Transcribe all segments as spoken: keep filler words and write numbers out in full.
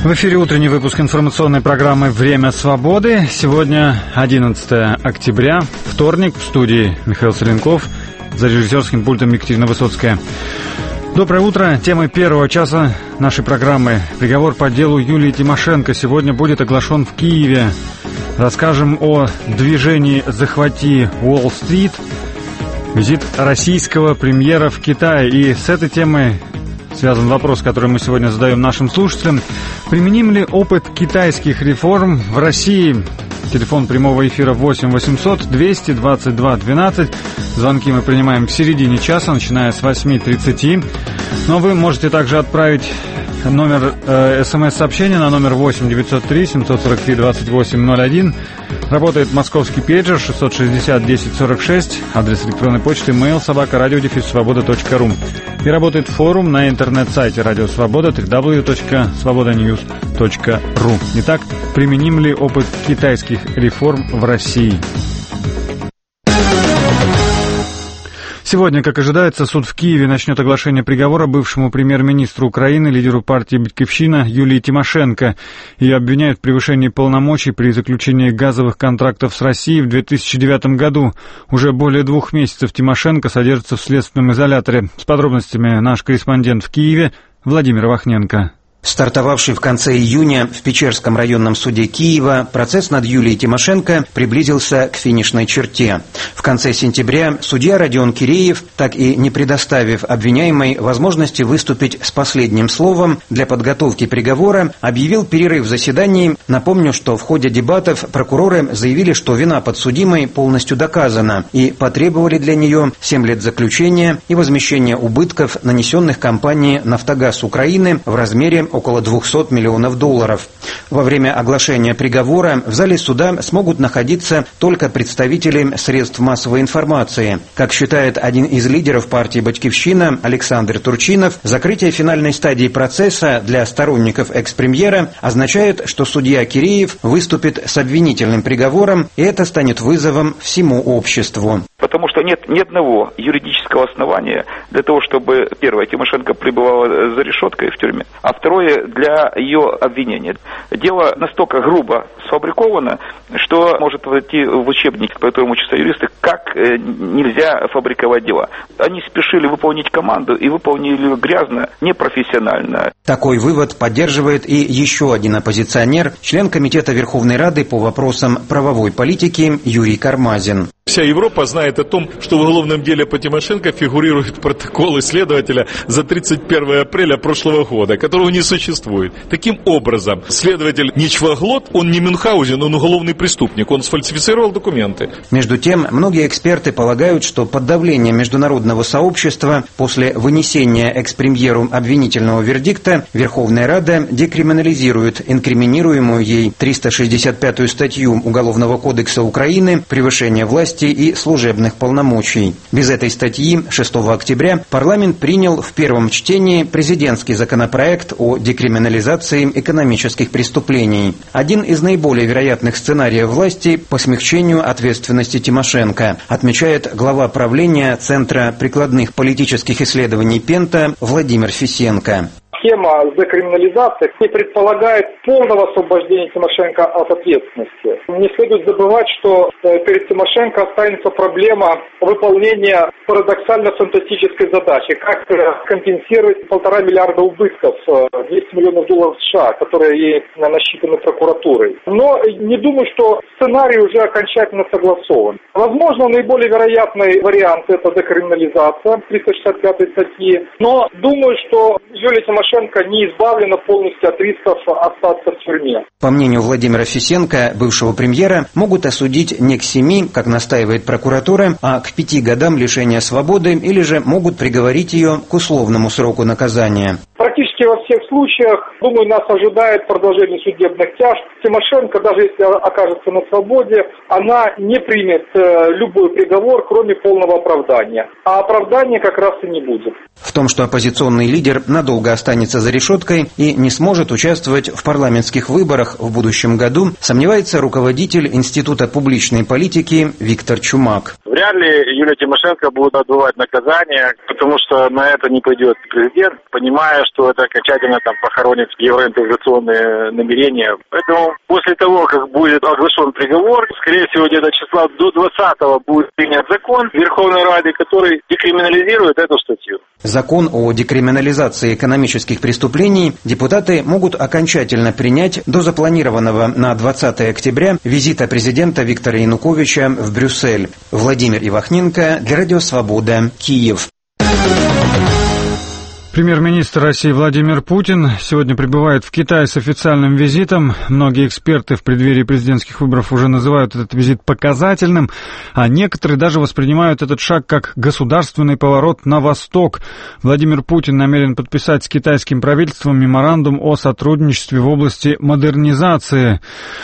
В эфире утренний выпуск информационной программы «Время свободы». Сегодня одиннадцатое октября, вторник, в студии Михаил Соленков, за режиссерским пультом Екатерина Высоцкая. Доброе утро. Темой первого часа нашей программы приговор по делу Юлии Тимошенко сегодня будет оглашен в Киеве. Расскажем о движении «Захвати Уолл-стрит», визит российского премьера в Китай. И с этой темой связан вопрос, который мы сегодня задаем нашим слушателям. Применим ли опыт китайских реформ в России? Телефон прямого эфира восемь восемьсот двести двадцать два двенадцать. Звонки мы принимаем в середине часа, начиная с восьми тридцати. Но вы можете также отправить номер э, смс-сообщения на номер восемь девятьсот три семьсот сорок три двадцать восемь ноль один. Работает московский пейджер шестьсот шестьдесят десять сорок шесть. Адрес электронной почты mail собака радио дефис свобода точка ру. И работает форум на интернет-сайте Радио Свобода дабл ю дабл ю дабл ю точка свобода ньюс точка ру. Итак, применим ли опыт китайских реформ в России? Сегодня, как ожидается, суд в Киеве начнет оглашение приговора бывшему премьер-министру Украины, лидеру партии «Батькивщина» Юлии Тимошенко. Ее обвиняют в превышении полномочий при заключении газовых контрактов с Россией в две тысячи девятом году. Уже более двух месяцев Тимошенко содержится в следственном изоляторе. С подробностями наш корреспондент в Киеве Владимир Вахненко. Стартовавший в конце июня в Печерском районном суде Киева, процесс над Юлией Тимошенко приблизился к финишной черте. В конце сентября судья Родион Киреев, так и не предоставив обвиняемой возможности выступить с последним словом для подготовки приговора, объявил перерыв в заседании. Напомню, что в ходе дебатов прокуроры заявили, что вина подсудимой полностью доказана, и потребовали для нее семь лет заключения и возмещение убытков, нанесенных компании «Нафтогаз Украины» в размере около двухсот миллионов долларов. Во время оглашения приговора в зале суда смогут находиться только представители средств массовой информации. Как считает один из лидеров партии «Батькивщина» Александр Турчинов, закрытие финальной стадии процесса для сторонников экс-премьера означает, что судья Киреев выступит с обвинительным приговором, и это станет вызовом всему обществу. Потому что нет ни одного юридического основания для того, чтобы, первое, Тимошенко пребывала за решеткой в тюрьме, а второе, для ее обвинения. Дело настолько грубо сфабриковано, что может войти в учебник, по которому учатся юристы, как нельзя фабриковать дела. Они спешили выполнить команду и выполнили грязно, непрофессионально. Такой вывод поддерживает и еще один оппозиционер, член Комитета Верховной Рады по вопросам правовой политики Юрий Кармазин. Вся Европа знает о том, что в уголовном деле по Тимошенко фигурирует протокол следователя за тридцать первое апреля прошлого года, которого не существует. Таким образом, следователь не Чваглот, он не Мюнхгаузен, он уголовный преступник, он сфальсифицировал документы. Между тем, многие эксперты полагают, что под давлением международного сообщества после вынесения экс-премьеру обвинительного вердикта Верховная Рада декриминализирует инкриминируемую ей триста шестьдесят пятую статью Уголовного кодекса Украины «Превышение власти и служебных полномочий». Без этой статьи шестого октября парламент принял в первом чтении президентский законопроект о декриминализации экономических преступлений. Один из наиболее вероятных сценариев власти по смягчению ответственности Тимошенко, отмечает глава правления Центра прикладных политических исследований Пента Владимир Фисенко. Схема декриминализации не предполагает полного освобождения Тимошенко от ответственности. Не следует забывать, что перед Тимошенко останется проблема выполнения парадоксально-фантастической задачи. Как компенсировать полтора миллиарда убытков, двести миллионов долларов США, которые ей насчитаны прокуратурой. Но не думаю, что сценарий уже окончательно согласован. Возможно, наиболее вероятный вариант – это декриминализация триста шестьдесят пятой статьи. Но думаю, что Юлия Тимошенко не избавлена полностью от рисков остаться в тюрьме. По мнению Владимира Фисенко, бывшего премьера могут осудить не к семи, как настаивает прокуратура, а к пяти годам лишения свободы, или же могут приговорить ее к условному сроку наказания. Практически во всех случаях, думаю, нас ожидает продолжение судебных тяжб. Тимошенко, даже если окажется на свободе, она не примет э, любой приговор, кроме полного оправдания. А оправдания как раз и не будет. В том, что оппозиционный лидер надолго останется за решеткой и не сможет участвовать в парламентских выборах в будущем году, сомневается руководитель Института публичной политики Виктор Чумак. Вряд ли Юлия Тимошенко будет отбывать наказание, потому что на это не пойдет президент, понимая, что это окончательно там похоронит евроинтеграционные намерения. Поэтому после того, как будет оглашен приговор, скорее всего, где-то числа до двадцатого будет принят закон в Верховной Раде, который декриминализирует эту статью. Закон о декриминализации экономических преступлений депутаты могут окончательно принять до запланированного на двадцатое октября визита президента Виктора Януковича в Брюссель. Владимир Ивахненко для Радио Свобода, Киев. Премьер-министр России Владимир Путин сегодня прибывает в Китай с официальным визитом. Многие эксперты в преддверии президентских выборов уже называют этот визит показательным, а некоторые даже воспринимают этот шаг как государственный поворот на восток. Владимир Путин намерен подписать с китайским правительством меморандум о сотрудничестве в области модернизации.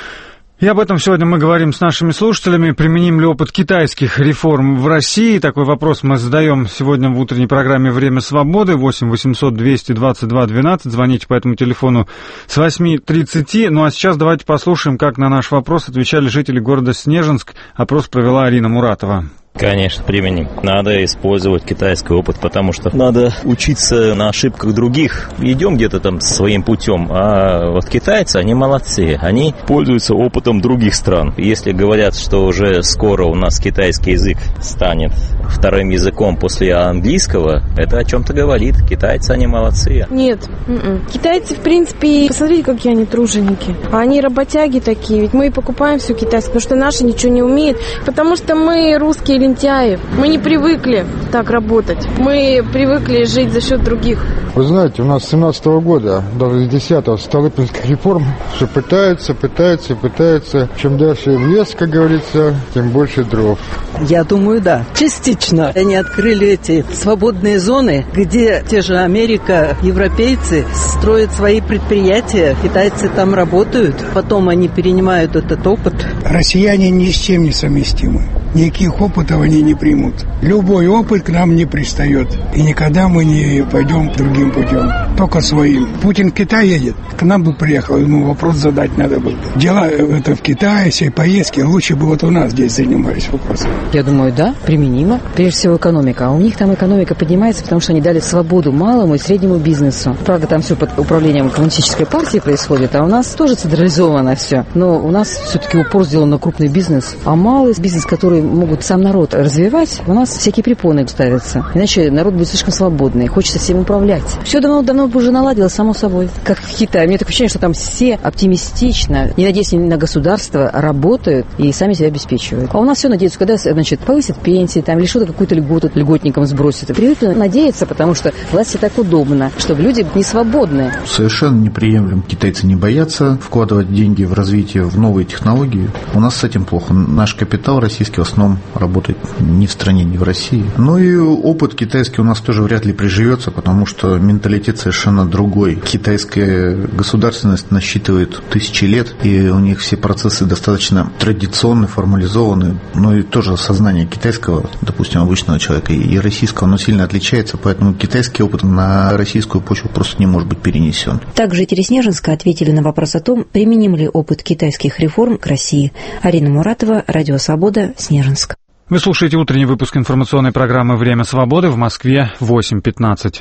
И об этом сегодня мы говорим с нашими слушателями. Применим ли опыт китайских реформ в России? Такой вопрос мы задаем сегодня в утренней программе «Время свободы». восемь восемьсот двести двадцать два двенадцать. Звоните по этому телефону с восьми тридцати. Ну а сейчас давайте послушаем, как на наш вопрос отвечали жители города Снежинск. Опрос провела Арина Муратова. Конечно, применим. Надо использовать китайский опыт, потому что надо учиться на ошибках других. Идем где-то там своим путем, а вот китайцы, они молодцы. Они пользуются опытом других стран. Если говорят, что уже скоро у нас китайский язык станет вторым языком после английского, это о чем-то говорит. Китайцы, они молодцы. Нет. м-м. Китайцы, в принципе, посмотрите, какие они труженики. Они работяги такие. Ведь мы и покупаем все китайское, потому что наши ничего не умеют. Потому что мы русские лентяи. Мы не привыкли так работать. Мы привыкли жить за счет других. Вы знаете, у нас с семнадцатого года, даже с десятого, Столыпинская реформа, что пытаются, пытаются, пытаются. Чем дальше в лес, как говорится, тем больше дров. Я думаю, да. Частично. Они открыли эти свободные зоны, где те же Америка, европейцы строят свои предприятия, китайцы там работают, потом они перенимают этот опыт. Россияне ни с чем не совместимы. Никаких опытов они не примут. Любой опыт к нам не пристает. И никогда мы не пойдем другим путем. Только своим. Путин в Китай едет. К нам бы приехал, ему вопрос задать надо было. Дела это в Китае, все поездки. Лучше бы вот у нас здесь занимались вопросом. Я думаю, да, применимо. Прежде всего экономика. А у них там экономика поднимается, потому что они дали свободу малому и среднему бизнесу. Правда, там все под управлением коммунистической партии происходит, а у нас тоже централизовано все. Но у нас все-таки упор сделан на крупный бизнес. А малый бизнес, который могут сам народ развивать, у нас всякие препоны ставятся. Иначе народ будет слишком свободный, хочется всем управлять. Все давно-давно уже наладилось, само собой. Как в Китае. Мне такое ощущение, что там все оптимистично, не надеясь на государство, работают и сами себя обеспечивают. А у нас все надеются, когда, значит, повысят пенсии, там, или что-то, какую-то льготу льготникам сбросят. Привыкли надеяться, потому что власти так удобно, чтобы люди не свободны. Совершенно неприемлем. Китайцы не боятся вкладывать деньги в развитие, в новые технологии. У нас с этим плохо. Наш капитал российский в основном работает ни в стране, ни в России. Ну и опыт китайский у нас тоже вряд ли приживется, потому что менталитет совершенно другой. Китайская государственность насчитывает тысячи лет, и у них все процессы достаточно традиционны, формализованы. Ну и тоже сознание китайского, допустим, обычного человека и российского, оно сильно отличается, поэтому китайский опыт на российскую почву просто не может быть перенесен. Также жители Снежинска ответили на вопрос о том, применим ли опыт китайских реформ к России. Арина Муратова, Радио Свобода, Снежинск. Вы слушаете утренний выпуск информационной программы «Время свободы» в Москве восемь пятнадцать.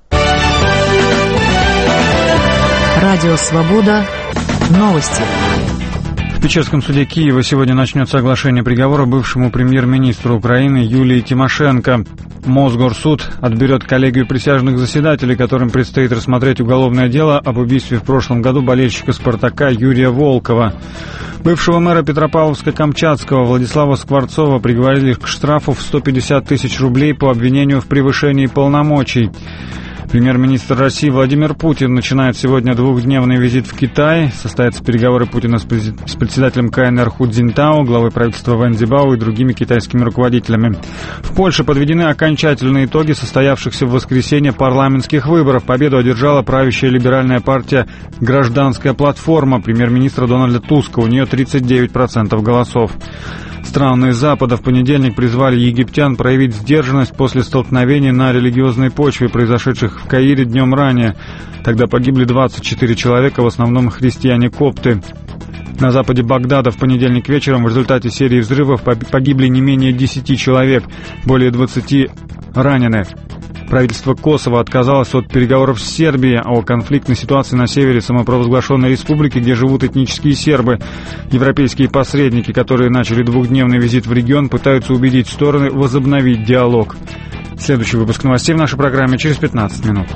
Радио Свобода. Новости. В Печерском суде Киева сегодня начнется оглашение приговора бывшему премьер-министру Украины Юлии Тимошенко. Мосгорсуд отберет коллегию присяжных заседателей, которым предстоит рассмотреть уголовное дело об убийстве в прошлом году болельщика «Спартака» Юрия Волкова. Бывшего мэра Петропавловска-Камчатского Владислава Скворцова приговорили к штрафу в сто пятьдесят тысяч рублей по обвинению в превышении полномочий. Премьер-министр России Владимир Путин начинает сегодня двухдневный визит в Китай. Состоятся переговоры Путина с председателем ка эн эр Ху Цзиньтао, главой правительства Вэн Цзибао и другими китайскими руководителями. В Польше подведены окончательные итоги состоявшихся в воскресенье парламентских выборов. Победу одержала правящая либеральная партия «Гражданская платформа» премьер-министра Дональда Туска. У нее тридцать девять процентов голосов. Страны Запада в понедельник призвали египтян проявить сдержанность после столкновений на религиозной почве, произошедших в Каире днем ранее. Тогда погибли двадцать четыре человека, в основном христиане-копты. На западе Багдада в понедельник вечером в результате серии взрывов погибли не менее десяти человек, более двадцати ранены. Правительство Косово отказалось от переговоров с Сербией о конфликтной ситуации на севере самопровозглашенной республики, где живут этнические сербы. Европейские посредники, которые начали двухдневный визит в регион, пытаются убедить стороны возобновить диалог. Следующий выпуск новостей в нашей программе через пятнадцать минут.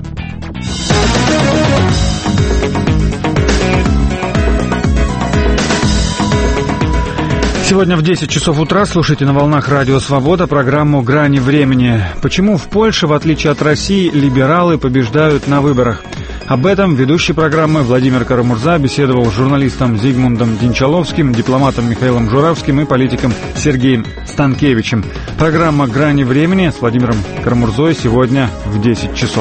Сегодня в десять часов утра слушайте на волнах Радио Свобода программу «Грани времени». Почему в Польше, в отличие от России, либералы побеждают на выборах? Об этом ведущий программы Владимир Карамурза беседовал с журналистом Зигмундом Динчаловским, дипломатом Михаилом Журавским и политиком Сергеем Станкевичем. Программа «Грани времени» с Владимиром Карамурзой сегодня в десять часов.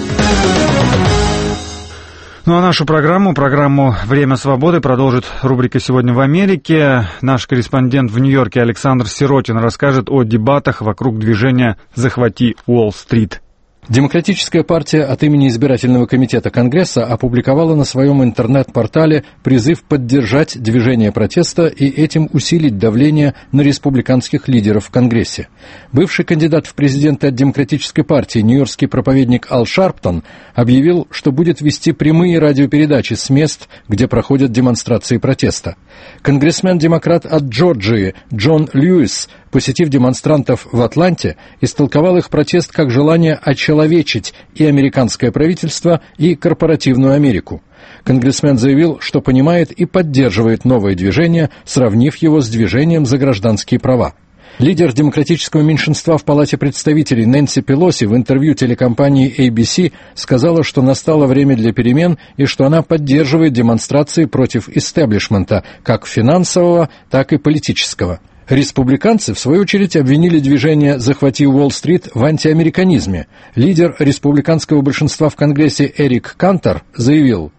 Ну а нашу программу, программу «Время свободы» продолжит рубрика «Сегодня в Америке». Наш корреспондент в Нью-Йорке Александр Сиротин расскажет о дебатах вокруг движения «Захвати Уолл-стрит». Демократическая партия от имени избирательного комитета Конгресса опубликовала на своем интернет-портале призыв поддержать движение протеста и этим усилить давление на республиканских лидеров в Конгрессе. Бывший кандидат в президенты от Демократической партии, нью-йоркский проповедник Ал Шарптон, объявил, что будет вести прямые радиопередачи с мест, где проходят демонстрации протеста. Конгрессмен-демократ от Джорджии Джон Льюис, посетив демонстрантов в Атланте, истолковал их протест как желание очеловечить и американское правительство, и корпоративную Америку. Конгрессмен заявил, что понимает и поддерживает новое движение, сравнив его с движением за гражданские права. Лидер демократического меньшинства в Палате представителей Нэнси Пелоси в интервью телекомпании эй би си сказала, что настало время для перемен и что она поддерживает демонстрации против истеблишмента, как финансового, так и политического. Республиканцы, в свою очередь, обвинили движение «Захвати Уолл-стрит» в антиамериканизме. Лидер республиканского большинства в Конгрессе Эрик Кантор заявил: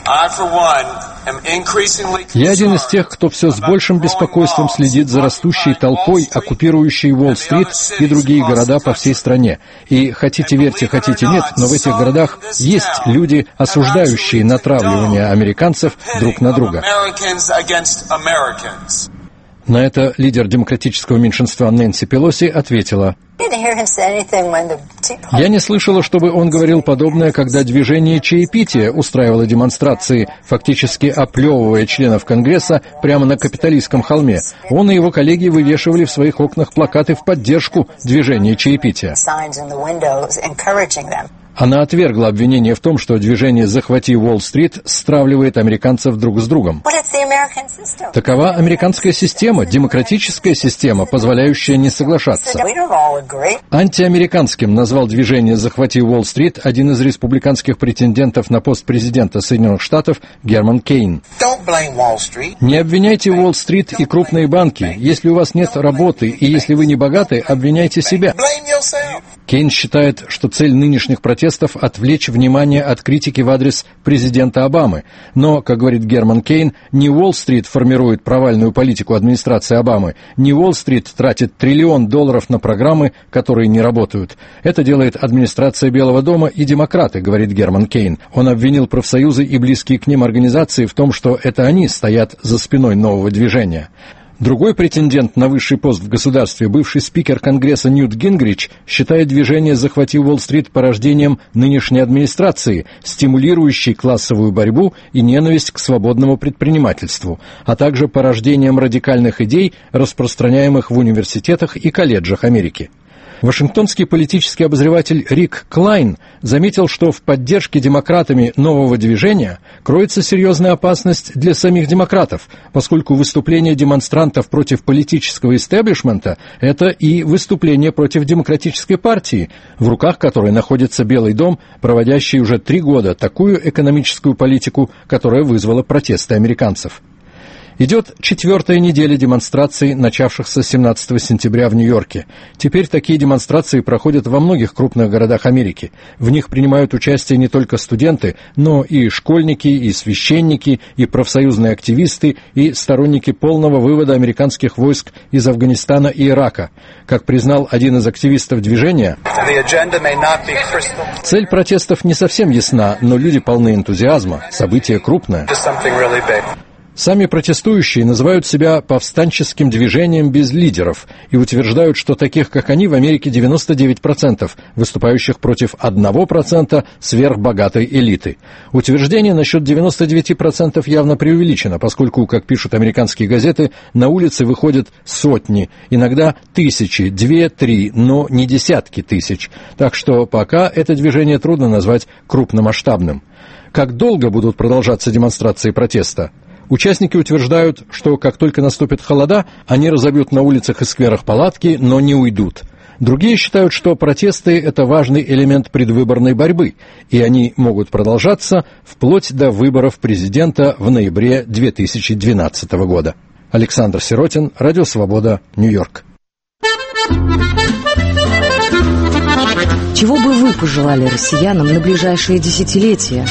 «Я один из тех, кто все с большим беспокойством следит за растущей толпой, оккупирующей Уолл-стрит и другие города по всей стране. И хотите верьте, хотите нет, но в этих городах есть люди, осуждающие натравливание американцев друг на друга». На это лидер демократического меньшинства Нэнси Пелоси ответила: «Я не слышала, чтобы он говорил подобное, когда движение чаепития устраивало демонстрации, фактически оплевывая членов Конгресса прямо на Капитолийском холме. Он и его коллеги вывешивали в своих окнах плакаты в поддержку движения чаепития». Она отвергла обвинение в том, что движение «Захвати Уолл-стрит» стравливает американцев друг с другом. Такова американская система, демократическая система, позволяющая не соглашаться. Антиамериканским назвал движение «Захвати Уолл-стрит» один из республиканских претендентов на пост президента Соединенных Штатов Герман Кейн. «Не обвиняйте Уолл-стрит и крупные банки. Если у вас нет работы и если вы не богаты, обвиняйте себя». Кейн считает, что цель нынешних протестов – отвлечь внимание от критики в адрес президента Обамы. Но, как говорит Герман Кейн, не Уолл-стрит формирует провальную политику администрации Обамы, не Уолл-стрит тратит триллион долларов на программы, которые не работают. Это делает администрация Белого дома и демократы, говорит Герман Кейн. Он обвинил профсоюзы и близкие к ним организации в том, что это они стоят за спиной нового движения. Другой претендент на высший пост в государстве, бывший спикер Конгресса Ньют Гингрич, считает движение «Захвати Уолл-стрит» порождением нынешней администрации, стимулирующей классовую борьбу и ненависть к свободному предпринимательству, а также порождением радикальных идей, распространяемых в университетах и колледжах Америки. Вашингтонский политический обозреватель Рик Клайн заметил, что в поддержке демократами нового движения кроется серьезная опасность для самих демократов, поскольку выступление демонстрантов против политического истеблишмента – это и выступление против демократической партии, в руках которой находится Белый дом, проводящий уже три года такую экономическую политику, которая вызвала протесты американцев. Идет четвертая неделя демонстраций, начавшихся семнадцатого сентября в Нью-Йорке. Теперь такие демонстрации проходят во многих крупных городах Америки. В них принимают участие не только студенты, но и школьники, и священники, и профсоюзные активисты, и сторонники полного вывода американских войск из Афганистана и Ирака. Как признал один из активистов движения, цель протестов не совсем ясна, но люди полны энтузиазма, событие крупное. Сами протестующие называют себя повстанческим движением без лидеров и утверждают, что таких, как они, в Америке девяносто девять процентов, выступающих против одного процента сверхбогатой элиты. Утверждение насчет девяноста девяти процентов явно преувеличено, поскольку, как пишут американские газеты, на улицы выходят сотни, иногда тысячи, две, три, но не десятки тысяч. Так что пока это движение трудно назвать крупномасштабным. Как долго будут продолжаться демонстрации протеста? Участники утверждают, что как только наступит холода, они разобьют на улицах и скверах палатки, но не уйдут. Другие считают, что протесты – это важный элемент предвыборной борьбы, и они могут продолжаться вплоть до выборов президента в ноябре две тысячи двенадцатого года. Александр Сиротин, Радио Свобода, Нью-Йорк. Чего бы вы пожелали россиянам на ближайшие десятилетия?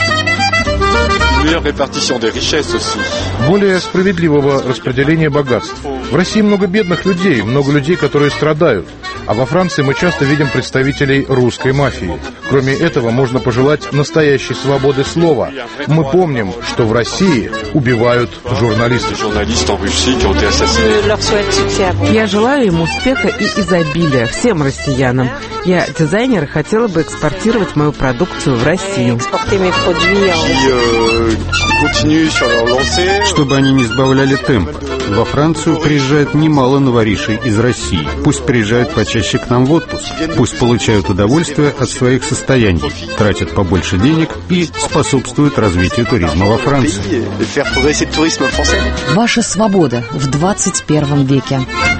Более справедливого распределения богатств. В России много бедных людей, много людей, которые страдают. А во Франции мы часто видим представителей русской мафии. Кроме этого, можно пожелать настоящей свободы слова. Мы помним, что в России убивают журналистов. Я желаю им успеха и изобилия всем россиянам. Я дизайнер и хотела бы экспортировать мою продукцию в Россию. Чтобы они не сбавляли темп. Во Францию приезжает немало новоришей из России. Пусть приезжают почаще к нам в отпуск. Пусть получают удовольствие от своих состояний, тратят побольше денег и способствуют развитию туризма во Франции. Ваша свобода в двадцать первом веке.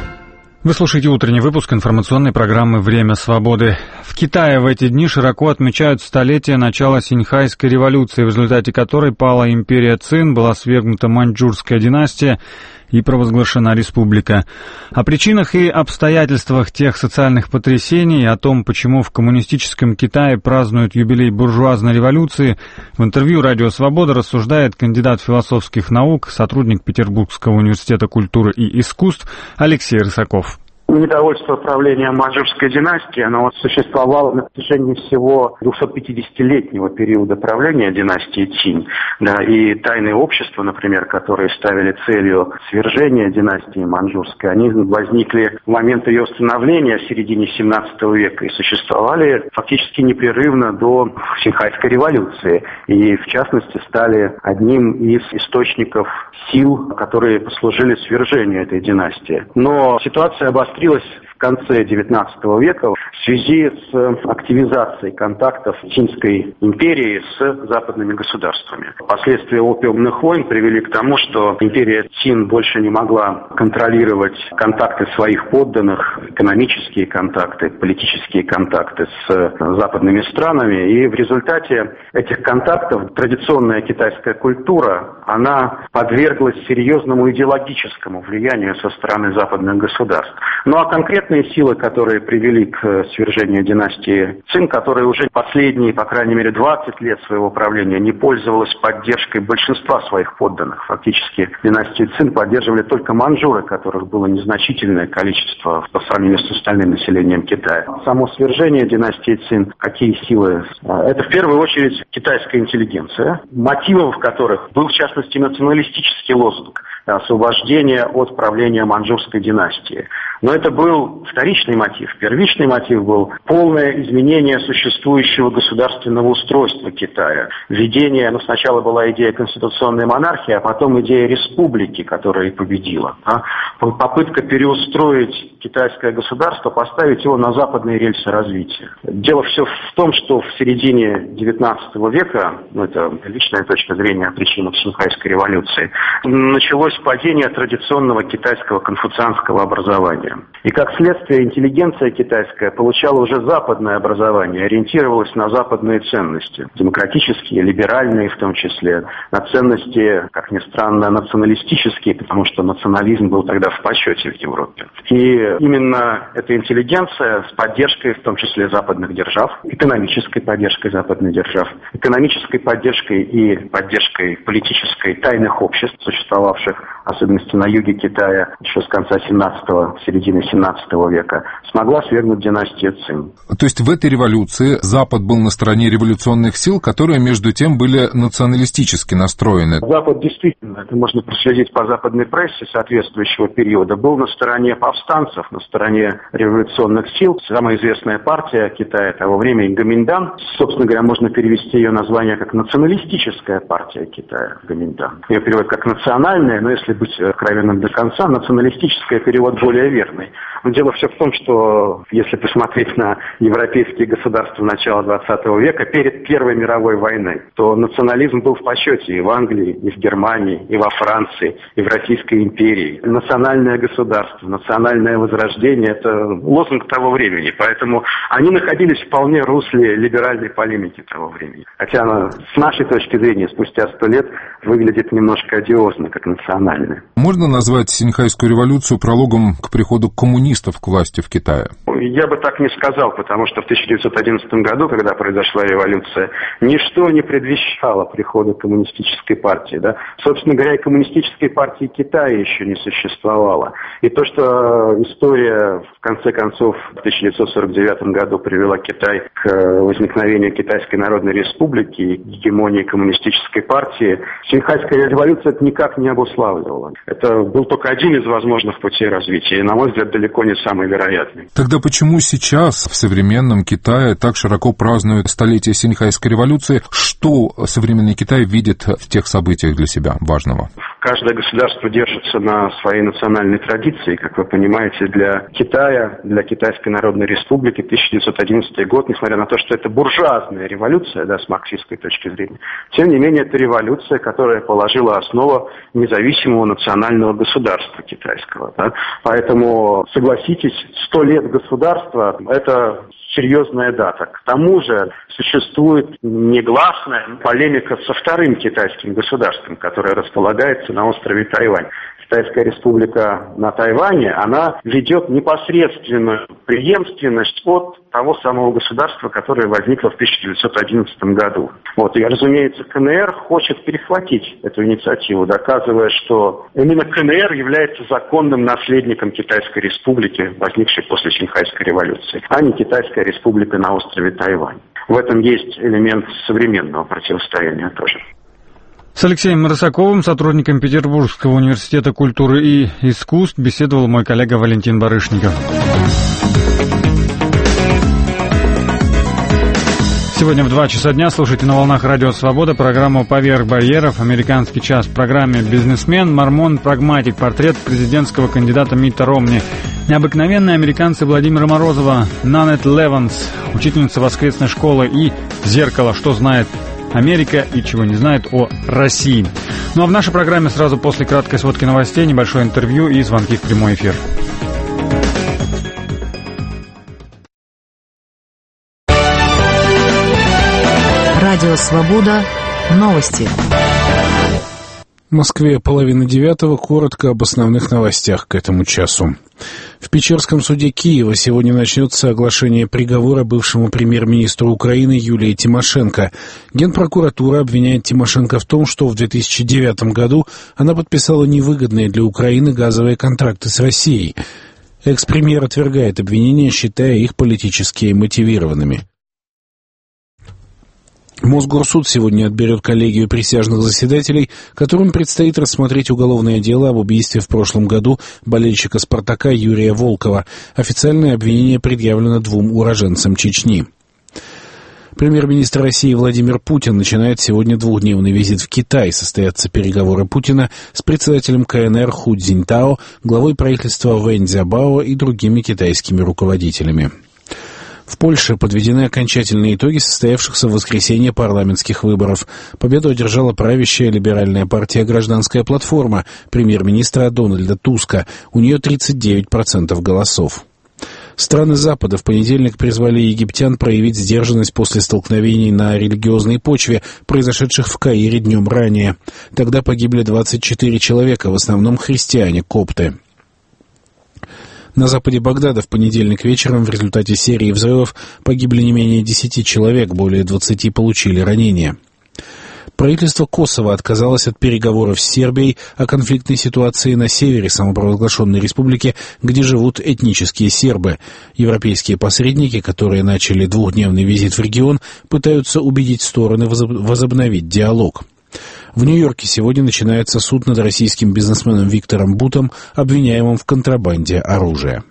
Вы слушаете утренний выпуск информационной программы «Время свободы». В Китае в эти дни широко отмечают столетие начала Синьхайской революции, в результате которой пала империя Цин, была свергнута маньчжурская династия и провозглашена республика. О причинах и обстоятельствах тех социальных потрясений, о том, почему в коммунистическом Китае празднуют юбилей буржуазной революции, в интервью «Радио Свобода» рассуждает кандидат философских наук, сотрудник Петербургского университета культуры и искусств Алексей Рысаков. Недовольство правлением маньчжурской династии, оно существовало на протяжении всего двухсотпятидесятилетнего периода правления династии Цин. Да, и тайные общества, например, которые ставили целью свержения династии маньчжурской, они возникли в момент ее становления в середине семнадцатого века и существовали фактически непрерывно до Синьхайской революции. И, в частности, стали одним из источников сил, которые послужили свержению этой династии. Но ситуация обострилась в конце девятнадцатого века в связи с активизацией контактов Цинской империи с западными государствами. Последствия опиумных войн привели к тому, что империя Цин больше не могла контролировать контакты своих подданных, экономические контакты, политические контакты с западными странами. И в результате этих контактов традиционная китайская культура, она подверглась серьезному идеологическому влиянию со стороны западных государств. Ну а конкретные силы, которые привели к свержению династии Цин, которая уже последние, по крайней мере, двадцать лет своего правления не пользовалась поддержкой большинства своих подданных. Фактически династию Цин поддерживали только маньчжуры, которых было незначительное количество по сравнению с остальным населением Китая. Само свержение династии Цин, какие силы? Это в первую очередь китайская интеллигенция, мотивом в которых был в частности националистический лозунг освобождения от правления маньчжурской династии. Но это был вторичный мотив. Первичный мотив был полное изменение существующего государственного устройства Китая. Введение, ну, сначала была идея конституционной монархии, а потом идея республики, которая и победила. А? Попытка переустроить китайское государство, поставить его на западные рельсы развития. Дело все в том, что в середине девятнадцатого века, ну, это личная точка зрения о причинах Синьхайской революции, началось падение традиционного китайского конфуцианского образования. И как следствие интеллигенция китайская получала уже западное образование, ориентировалась на западные ценности, демократические, либеральные в том числе, на ценности, как ни странно, националистические, потому что национализм был тогда в почете в Европе. И именно эта интеллигенция с поддержкой, в том числе западных держав, экономической поддержкой западных держав, экономической поддержкой и поддержкой политической тайных обществ, существовавших в особенности на юге Китая, еще с конца семнадцатого, середины семнадцатого века, смогла свергнуть династию Цин. То есть в этой революции Запад был на стороне революционных сил, которые, между тем, были националистически настроены. Запад действительно, это можно проследить по западной прессе соответствующего периода, был на стороне повстанцев, на стороне революционных сил. Самая известная партия Китая того времени, Гоминдан, собственно говоря, можно перевести ее название как националистическая партия Китая, Гоминдан. Ее перевод как национальная, но если быть откровенным до конца, националистическая перевод более верный. Но дело все в том, что если посмотреть на европейские государства начала двадцатого века, перед Первой мировой войной, то национализм был в почете и в Англии, и в Германии, и во Франции, и в Российской империи. Национальное государство, национальное возрождение – это лозунг того времени. Поэтому они находились вполне в русле либеральной полемики того времени. Хотя она, с нашей точки зрения, спустя сто лет выглядит немножко одиозно, как национальная. Можно назвать Синьхайскую революцию прологом к приходу коммунистов к власти в Китае? Я бы так не сказал, потому что в тысяча девятьсот одиннадцатом году, когда произошла революция, ничто не предвещало прихода коммунистической партии. Да? Собственно говоря, и коммунистической партии Китая еще не существовало. И то, что история, в конце концов, в тысяча девятьсот сорок девятом году привела Китай к возникновению Китайской Народной Республики и гегемонии коммунистической партии, Синьхайская революция это никак не обуславливала. Это был только один из возможных путей развития, и, на мой взгляд, далеко не самый вероятный. Тогда почему сейчас в современном Китае так широко празднуют столетие Синьхайской революции? Что современный Китай видит в тех событиях для себя важного? Каждое государство держится на своей национальной традиции. Как вы понимаете, для Китая, для Китайской Народной Республики тысяча девятьсот одиннадцатый год, несмотря на то, что это буржуазная революция, да, с марксистской точки зрения, тем не менее, это революция, которая положила основу независимого национального государства китайского. Да. Поэтому, согласитесь, сто лет государства – это серьезная дата. К тому же существует негласная полемика со вторым китайским государством, которое располагается на острове Тайвань. Китайская республика на Тайване, она ведет непосредственную преемственность от того самого государства, которое возникло в тысяча девятьсот одиннадцатом году. Вот. И, разумеется, КНР хочет перехватить эту инициативу, доказывая, что именно КНР является законным наследником Китайской республики, возникшей после Синьхайской революции, а не Китайская республика на острове Тайвань. В этом есть элемент современного противостояния тоже. С Алексеем Рысаковым, сотрудником Петербургского университета культуры и искусств, беседовал мой коллега Валентин Барышников. Сегодня в два часа дня слушайте на волнах Радио Свобода программу «Поверх барьеров», «Американский час». В программе «Бизнесмен», «Мормон», «Прагматик», портрет президентского кандидата Митта Ромни, необыкновенные американцы Владимира Морозова, Нанет Леванс, учительница воскресной школы и «Зеркало. Что знает Америка и чего не знает о России». Ну а в нашей программе сразу после краткой сводки новостей небольшое интервью и звонки в прямой эфир. Радио «Свобода». Новости. В Москве половина девятого. Коротко об основных новостях к этому часу. В Печерском суде Киева сегодня начнется оглашение приговора бывшему премьер-министру Украины Юлии Тимошенко. Генпрокуратура обвиняет Тимошенко в том, что в две тысячи девятом году она подписала невыгодные для Украины газовые контракты с Россией. Экс-премьер отвергает обвинения, считая их политически мотивированными. Мосгорсуд сегодня отберет коллегию присяжных заседателей, которым предстоит рассмотреть уголовное дело об убийстве в прошлом году болельщика «Спартака» Юрия Волкова. Официальное обвинение предъявлено двум уроженцам Чечни. Премьер-министр России Владимир Путин начинает сегодня двухдневный визит в Китай. Состоятся переговоры Путина с председателем КНР Ху Цзиньтао, главой правительства Вэнь Цзябао и другими китайскими руководителями. В Польше подведены окончательные итоги состоявшихся в воскресенье парламентских выборов. Победу одержала правящая либеральная партия «Гражданская платформа» премьер-министра Дональда Туска. У нее тридцать девять процентов голосов. Страны Запада в понедельник призвали египтян проявить сдержанность после столкновений на религиозной почве, произошедших в Каире днем ранее. Тогда погибли двадцать четыре человека, в основном христиане-копты. На западе Багдада в понедельник вечером в результате серии взрывов погибли не менее десяти человек, более двадцати получили ранения. Правительство Косово отказалось от переговоров с Сербией о конфликтной ситуации на севере самопровозглашенной республики, где живут этнические сербы. Европейские посредники, которые начали двухдневный визит в регион, пытаются убедить стороны возобновить диалог. В Нью-Йорке сегодня начинается суд над российским бизнесменом Виктором Бутом, обвиняемым в контрабанде оружия.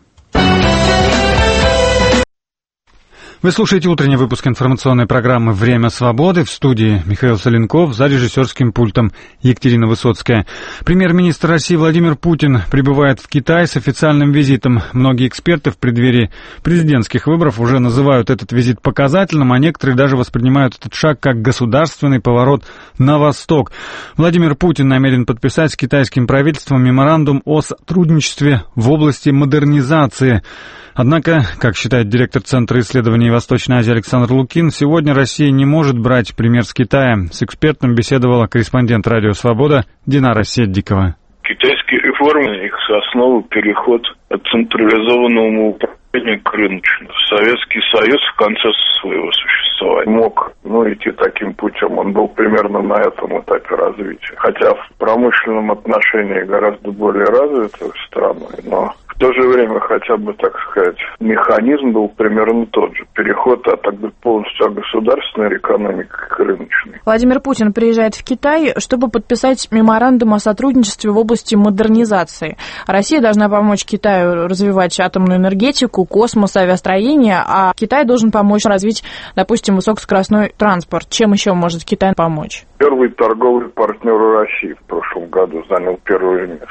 Вы слушаете утренний выпуск информационной программы «Время свободы». В студии Михаил Соленков, за режиссерским пультом Екатерина Высоцкая. Премьер-министр России Владимир Путин прибывает в Китай с официальным визитом. Многие эксперты в преддверии президентских выборов уже называют этот визит показательным, а некоторые даже воспринимают этот шаг как государственный поворот на восток. Владимир Путин намерен подписать с китайским правительством меморандум о сотрудничестве в области модернизации. Однако, как считает директор Центра исследований Восточной Азии Александр Лукин, сегодня Россия не может брать пример с Китая. С экспертом беседовала корреспондент «Радио Свобода» Динара Седдикова. Китайские реформы, их основа переход от централизованного управления к рыночному. Советский Союз в конце своего существования мог ну, идти таким путем. Он был примерно на этом этапе развития. Хотя в промышленном отношении гораздо более развитой страной, но в то же время хотя бы, так сказать, механизм был примерно тот же. Переход от полностью от государственной экономики к рыночной. Владимир Путин приезжает в Китай, чтобы подписать меморандум о сотрудничестве в области модернизации. Россия должна помочь Китаю развивать атомную энергетику, космос, авиастроение, а Китай должен помочь развить, допустим, высокоскоростной транспорт. Чем еще может Китай помочь? Первый торговый партнер России в прошлом году занял первое место.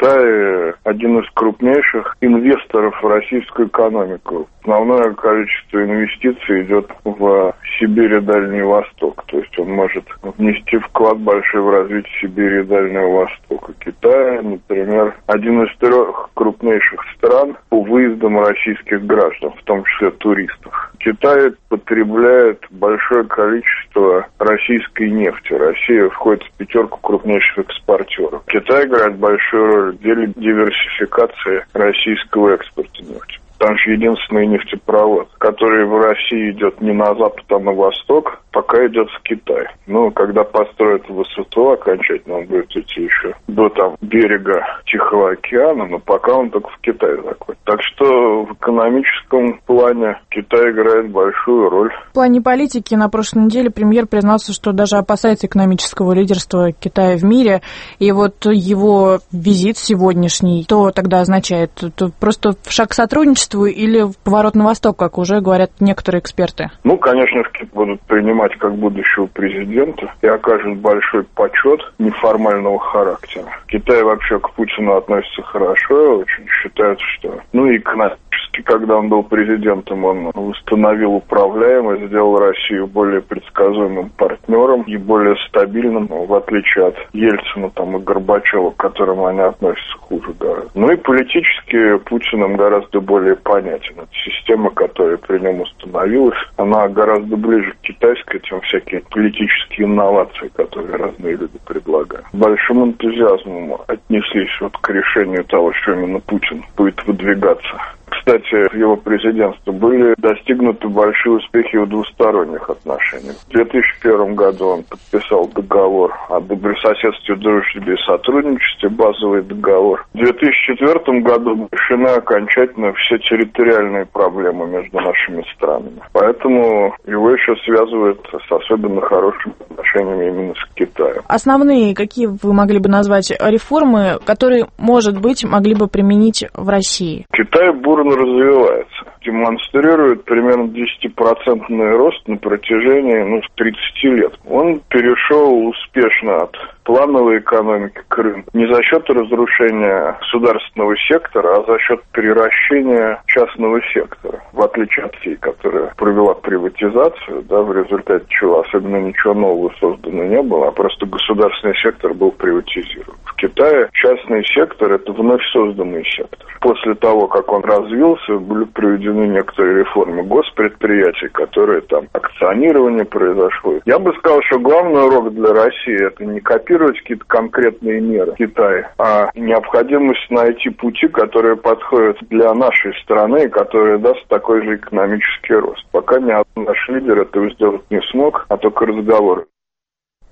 Китай один из крупнейших инвесторов в российскую экономику. Основное количество инвестиций идет в Сибирь и Дальний Восток. То есть он может внести вклад большой в развитие Сибири и Дальнего Востока. Китай, например, один из трех крупнейших стран по выездам российских граждан, в том числе туристов. Китай потребляет большое количество российской нефти. Россия входит в пятерку крупнейших экспортеров. Китай играет большую роль в деле диверсификации российского экспорта нефти. Там же единственный нефтепровод, который в России идет не на запад, а на восток, пока идет в Китай. Ну, когда построят высоту окончательно, он будет идти еще до там берега Тихого океана, но пока он только в Китай заходит. Так что в экономическом плане Китай играет большую роль. В плане политики на прошлой неделе премьер признался, что даже опасается экономического лидерства Китая в мире. И вот его визит сегодняшний, что тогда означает? Это просто шаг к сотрудничеству или поворот на восток, как уже говорят некоторые эксперты? Ну, конечно, в Китае будут принимать как будущего президента и окажут большой почет неформального характера. Китай вообще к Путину относится хорошо, очень считают, что... Ну, и экономически, когда он был президентом, он восстановил управляемость, сделал Россию более предсказуемым партнером и более стабильным, в отличие от Ельцина там, и Горбачева, к которым они относятся хуже гораздо. Ну и политически Путиным гораздо более понятен. Эта система, которая при нем установилась, она гораздо ближе к китайской, чем всякие политические инновации, которые разные люди предлагают. С большим энтузиазмом отнеслись вот к решению того, что именно Путин будет выдвигаться. Кстати, в его президентстве были достигнуты большие успехи в двусторонних отношениях. В две тысячи первом году он подписал договор о добрососедстве, дружбе и сотрудничестве, базовый договор. В две тысячи четвертом году решены окончательно все территориальные проблемы между нашими странами. Поэтому его еще связывают с особенно хорошими отношениями именно с Китаем. Основные, какие вы могли бы назвать реформы, которые, может быть, могли бы применить в России? Китай бурно развивается, демонстрирует примерно десятипроцентный рост на протяжении ну, тридцати лет. Он перешел успешно от плановой экономики к рынку не за счет разрушения государственного сектора, а за счет приращения частного сектора, в отличие от той, которая провела приватизацию, да, в результате чего особенно ничего нового создано не было, а просто государственный сектор был приватизирован. В Китае частный сектор – это вновь созданный сектор. После того, как он развился, были проведены некоторые реформы госпредприятий, которые там акционирование произошло. Я бы сказал, что главный урок для России – это не копировать какие-то конкретные меры Китая, а необходимость найти пути, которые подходят для нашей страны и которые даст такой же экономический рост. Пока ни один наш лидер этого сделать не смог, а только разговоры.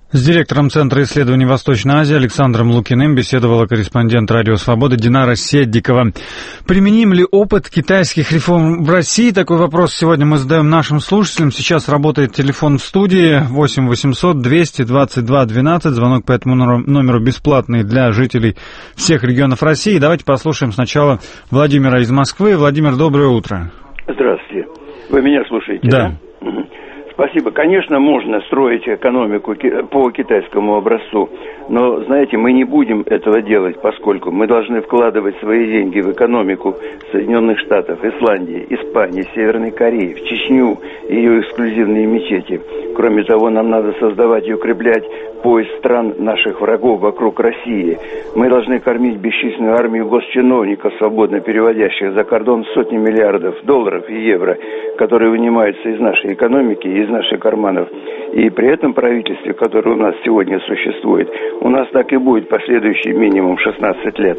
С директором Центра исследований Восточной Азии Александром Лукиным беседовала корреспондент Радио Свобода Динара Седдикова. Применим ли опыт китайских реформ в России? Такой вопрос сегодня мы задаем нашим слушателям. Сейчас работает телефон в студии восемь восемьсот двести двадцать два двенадцать. Звонок по этому номеру бесплатный для жителей всех регионов России. Давайте послушаем сначала Владимира из Москвы. Владимир, доброе утро. Здравствуйте. Вы меня слушаете? Да. Да? Спасибо. Конечно, можно строить экономику по китайскому образцу, но, знаете, мы не будем этого делать, поскольку мы должны вкладывать свои деньги в экономику Соединенных Штатов, Исландии, Испании, Северной Кореи, в Чечню и ее эксклюзивные мечети. Кроме того, нам надо создавать и укреплять пояс стран наших врагов вокруг России. Мы должны кормить бесчисленную армию госчиновников, свободно переводящих за кордон сотни миллиардов долларов и евро, которые вынимаются из нашей экономики и из наших карманов. И при этом правительстве, которое у нас сегодня существует, у нас так и будет последующий минимум шестнадцать лет.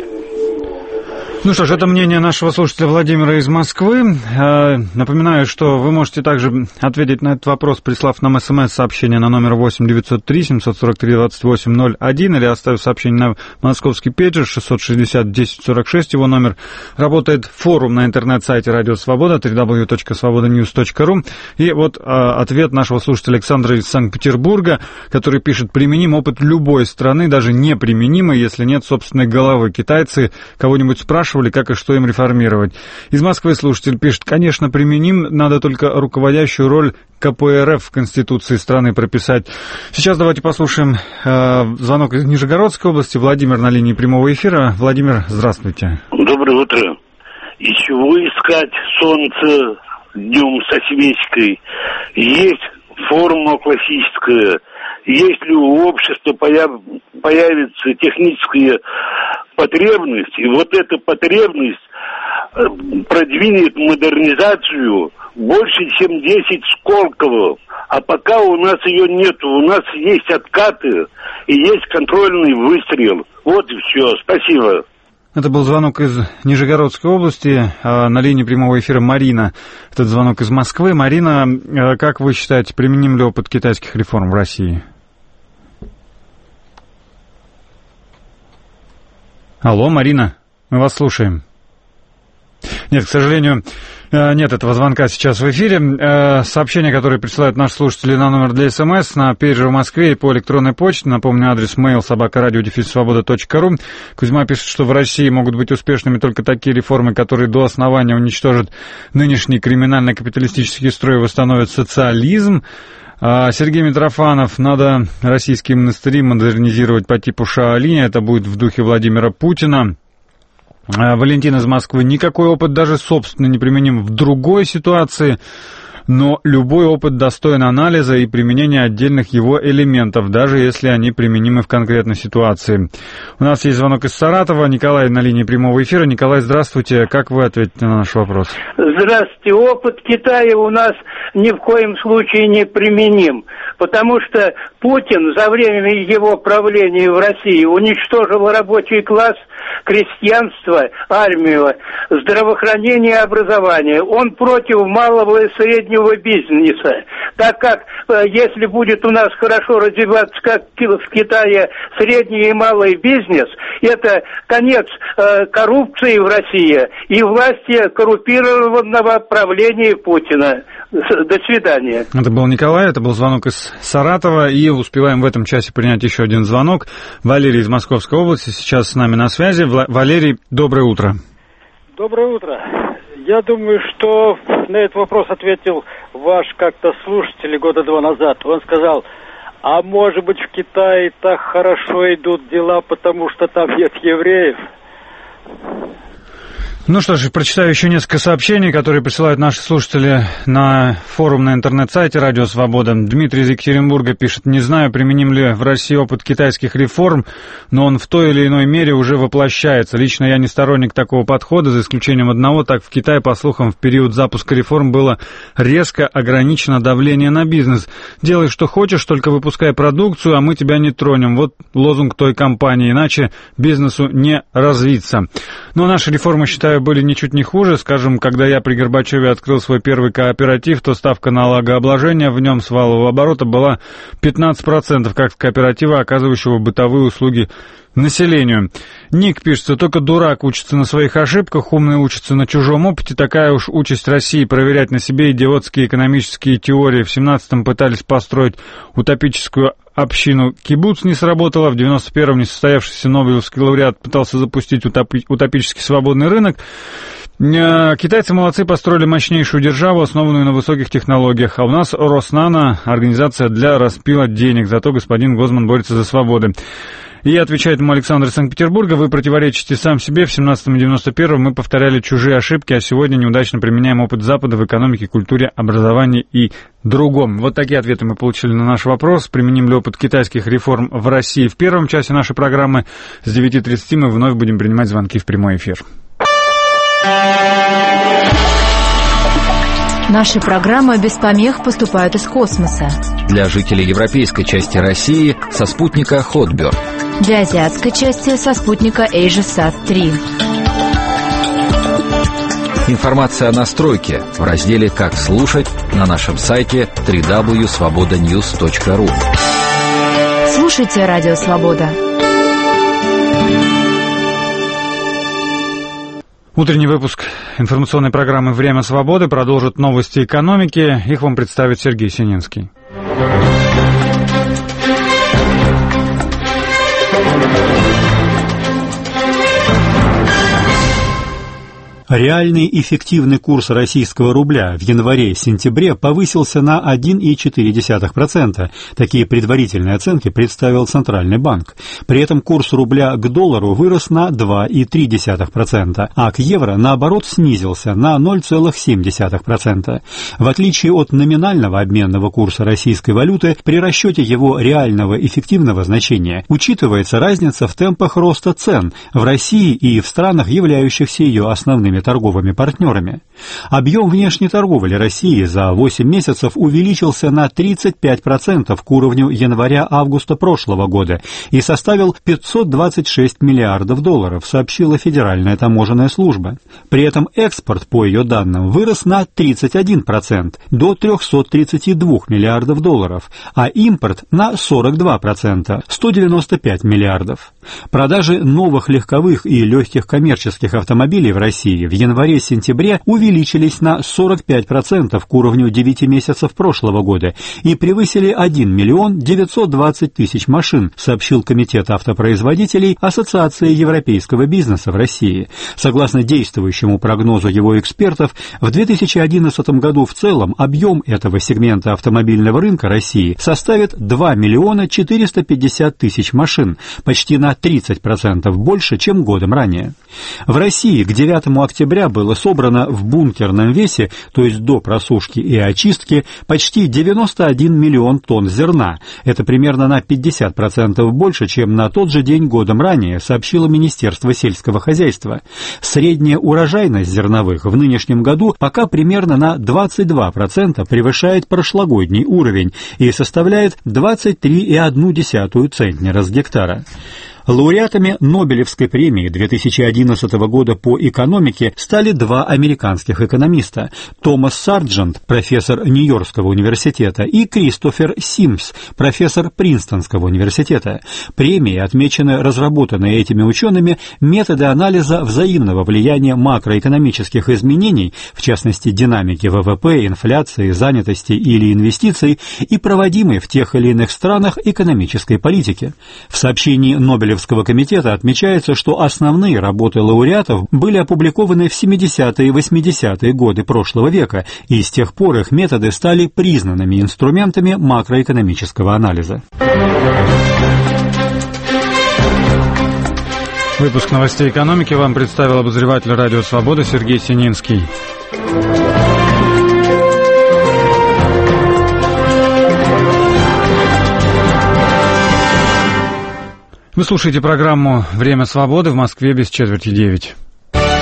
Ну что ж, это мнение нашего слушателя Владимира из Москвы. Напоминаю, что вы можете также ответить на этот вопрос, прислав нам смс-сообщение на номер восемь девятьсот три семьсот сорок три двадцать восемь ноль один или оставив сообщение на московский пейджер шестьсот шестьдесят десять сорок шесть. Его номер. Работает форум на интернет-сайте Радио Свобода дабл ю дабл ю дабл ю точка свобода ньюс точка ру. И вот ответ нашего слушателя Александра из Санкт-Петербурга, который пишет: применим опыт любой страны, даже неприменимый, если нет собственной головы. Китайцы кого-нибудь спрашивали, как и что им реформировать. Из Москвы слушатель пишет: конечно, применим, надо только руководящую роль ка пэ эр эф в Конституции страны прописать. Сейчас давайте послушаем э, звонок из Нижегородской области. Владимир на линии прямого эфира. Владимир, здравствуйте. Доброе утро. Из чего искать солнце днем со свечкой? Есть формула классическая. Если у общества появ... появится техническая потребность, и вот эта потребность продвинет модернизацию больше, чем десять Сколково. А пока у нас ее нет, у нас есть откаты и есть контрольный выстрел. Вот и все. Спасибо. Это был звонок из Нижегородской области. На линии прямого эфира Марина. Этот звонок из Москвы. Марина, как вы считаете, применим ли опыт китайских реформ в России? Алло, Марина, мы вас слушаем. Нет, к сожалению, нет этого звонка сейчас в эфире. Сообщения, которые присылают наши слушатели на номер для СМС, на пейджер в Москве и по электронной почте. Напомню, адрес mail собака радио дефис свобода точка ру. Кузьма пишет, что в России могут быть успешными только такие реформы, которые до основания уничтожат нынешний криминально-капиталистический строй и восстановят социализм. Сергей Митрофанов: надо российские монастыри модернизировать по типу Шаолиня, это будет в духе Владимира Путина. Валентин из Москвы: никакой опыт даже собственно не применим в другой ситуации, но любой опыт достоин анализа и применения отдельных его элементов, даже если они применимы в конкретной ситуации. У нас есть звонок из Саратова. Николай на линии прямого эфира. Николай, здравствуйте. Как вы ответите на наш вопрос? Здравствуйте. Опыт Китая у нас ни в коем случае не применим, потому что Путин за время его правления в России уничтожил рабочий класс, крестьянство, армию, здравоохранение и образование. Он против малого и среднего бизнеса, так как э, если будет у нас хорошо развиваться, как в Китае, средний и малый бизнес, это конец э, коррупции в России и власти коррумпированного правления Путина. До свидания. Это был Николай, это был звонок из Саратова, и успеваем в этом часе принять еще один звонок. Валерий из Московской области сейчас с нами на связи. Валерий, доброе утро. Доброе утро. Я думаю, что на этот вопрос ответил ваш как-то слушатель года два назад. Он сказал: а может быть в Китае так хорошо идут дела, потому что там нет евреев? Ну что ж, прочитаю еще несколько сообщений, которые присылают наши слушатели на форум на интернет-сайте Радио Свобода. Дмитрий из Екатеринбурга пишет: не знаю, применим ли в России опыт китайских реформ, но он в той или иной мере уже воплощается. Лично я не сторонник такого подхода, за исключением одного. Так в Китае, по слухам, в период запуска реформ было резко ограничено давление на бизнес. Делай, что хочешь, только выпускай продукцию, а мы тебя не тронем. Вот лозунг той компании, иначе бизнесу не развиться. Но наши реформы, считаю, были ничуть не хуже. Скажем, когда я при Горбачеве открыл свой первый кооператив, то ставка налогообложения в нем с валового оборота была пятнадцать процентов, как кооператива, оказывающего бытовые услуги населению. Ник пишется: только дурак учится на своих ошибках, умный учится на чужом опыте. Такая уж участь России — проверять на себе идиотские экономические теории. В семнадцатом пытались построить утопическую общину кибуц, не сработало. В девяносто первом несостоявшийся Нобелевский лауреат пытался запустить утопи- утопический свободный рынок. Китайцы молодцы, построили мощнейшую державу, основанную на высоких технологиях. А у нас Роснано — организация для распила денег. Зато господин Гозман борется за свободы. И отвечает ему Александр из Санкт-Петербурга: вы противоречите сам себе. В семнадцатом и девяносто первом мы повторяли чужие ошибки, а сегодня неудачно применяем опыт Запада в экономике, культуре, образовании и другом. Вот такие ответы мы получили на наш вопрос. Применим ли опыт китайских реформ в России? В первом часе нашей программы с девяти тридцати мы вновь будем принимать звонки в прямой эфир. Наши программы без помех поступают из космоса. Для жителей европейской части России со спутника Hotbird. Для азиатской части со спутника AsiaSat три. Информация о настройке в разделе «Как слушать» на нашем сайте дабл ю дабл ю дабл ю точка свобода ньюс точка ру. Слушайте Радио Свобода. Утренний выпуск информационной программы «Время свободы» продолжит новости экономики. Их вам представит Сергей Сининский. Реальный эффективный курс российского рубля в январе-сентябре повысился на один целых четыре десятых процента. Такие предварительные оценки представил Центральный банк. При этом курс рубля к доллару вырос на два целых три десятых процента, а к евро, наоборот, снизился на ноль целых семь десятых процента. В отличие от номинального обменного курса российской валюты, при расчете его реального эффективного значения учитывается разница в темпах роста цен в России и в странах, являющихся ее основными торговыми партнерами. Объем внешней торговли России за восемь месяцев увеличился на тридцать пять процентов к уровню января-августа прошлого года и составил пятьсот двадцать шесть миллиардов долларов, сообщила Федеральная таможенная служба. При этом экспорт, по ее данным, вырос на тридцать один процент до триста тридцать два миллиардов долларов, а импорт на сорок два процента сто девяносто пять миллиардов. Продажи новых легковых и легких коммерческих автомобилей в России в январе-сентябре увеличились на сорок пять процентов к уровню девяти месяцев прошлого года и превысили один миллион девятьсот двадцать тысяч машин, сообщил Комитет автопроизводителей Ассоциации европейского бизнеса в России. Согласно действующему прогнозу его экспертов, в две тысячи одиннадцатом году в целом объем этого сегмента автомобильного рынка России составит два миллиона четыреста пятьдесят тысяч машин, почти на тридцать процентов больше, чем годом ранее. В России к девятому октября было собрано в бункерном весе, то есть до просушки и очистки, почти девяносто один миллион тонн зерна. Это примерно на пятьдесят процентов больше, чем на тот же день годом ранее, сообщило Министерство сельского хозяйства. Средняя урожайность зерновых в нынешнем году пока примерно на двадцать два процента превышает прошлогодний уровень и составляет двадцать три целых одну десятую центнера с гектара. Лауреатами Нобелевской премии две тысячи одиннадцатого года по экономике стали два американских экономиста – Томас Сарджент, профессор Нью-Йоркского университета, и Кристофер Симс, профессор Принстонского университета. Премии отмечены разработанные этими учеными методы анализа взаимного влияния макроэкономических изменений, в частности динамики ВВП, инфляции, занятости или инвестиций, и проводимой в тех или иных странах экономической политики. В сообщении Нобелевского комитета отмечается, что основные работы лауреатов были опубликованы в семидесятые и восьмидесятые годы прошлого века, и с тех пор их методы стали признанными инструментами макроэкономического анализа. Выпуск новостей экономики вам представил обозреватель Радио Свобода Сергей Сининский. Вы слушаете программу «Время свободы» в Москве без четверти девять.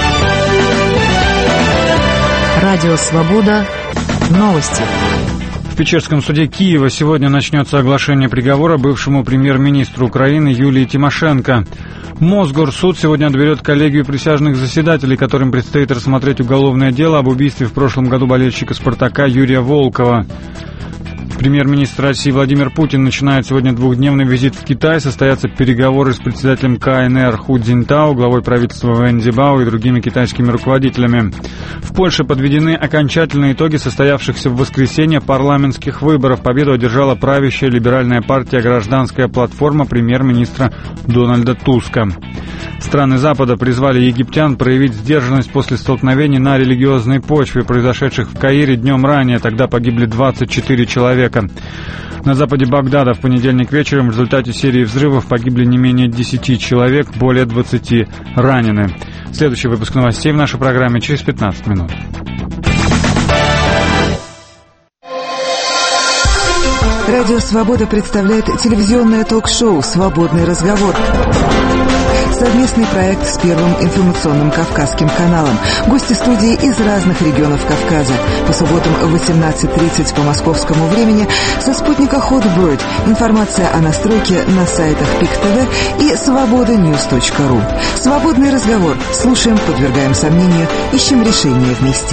Радио Свобода. Новости. Печерском суде Киева сегодня начнется оглашение приговора бывшему премьер-министру Украины Юлии Тимошенко. Мосгорсуд сегодня отберет коллегию присяжных заседателей, которым предстоит рассмотреть уголовное дело об убийстве в прошлом году болельщика «Спартака» Юрия Волкова. Премьер-министр России Владимир Путин начинает сегодня двухдневный визит в Китай. Состоятся переговоры с председателем ка эн эр Ху Цзиньтао, главой правительства Вэн Цзибао и другими китайскими руководителями. В Польше подведены окончательные итоги состоявшихся в воскресенье парламентских выборов. Победу одержала правящая либеральная партия «Гражданская платформа» премьер-министра Дональда Туска. Страны Запада призвали египтян проявить сдержанность после столкновений на религиозной почве, произошедших в Каире днем ранее. Тогда погибли двадцать четыре человека. На западе Багдада в понедельник вечером в результате серии взрывов погибли не менее десяти человек, более двадцати ранены. Следующий выпуск новостей в нашей программе через пятнадцать минут. Радио «Свобода» представляет телевизионное ток-шоу «Свободный разговор». Совместный проект с Первым информационным Кавказским каналом. Гости студии из разных регионов Кавказа. По субботам в восемнадцать тридцать по московскому времени со спутника Hotbird. Информация о настройке на сайтах пик точка ти ви и свобода ньюс точка ру. Свободный разговор. Слушаем, подвергаем сомнению, ищем решения вместе.